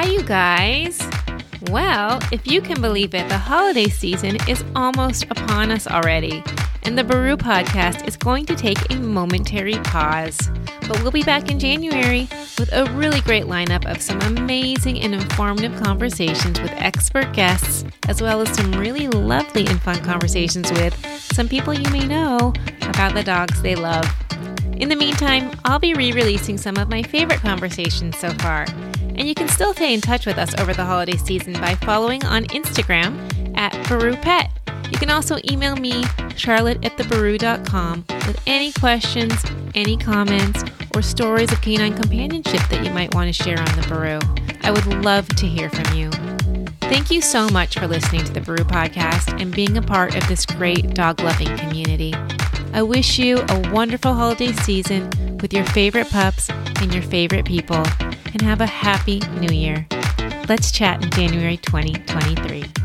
Hi, you guys. Well, if you can believe it, the holiday season is almost upon us already, and the Baru podcast is going to take a momentary pause. But we'll be back in January with a really great lineup of some amazing and informative conversations with expert guests, as well as some really lovely and fun conversations with some people you may know about the dogs they love. In the meantime, I'll be re-releasing some of my favorite conversations so far. And you can still stay in touch with us over the holiday season by following on Instagram at BaruPet. You can also email me, charlotte@thebaru.com, with any questions, any comments, or stories of canine companionship that you might want to share on the Baru. I would love to hear from you. Thank you so much for listening to the Baru podcast and being a part of this great dog-loving community. I wish you a wonderful holiday season with your favorite pups and your favorite people, and have a happy new year. Let's chat in January 2023.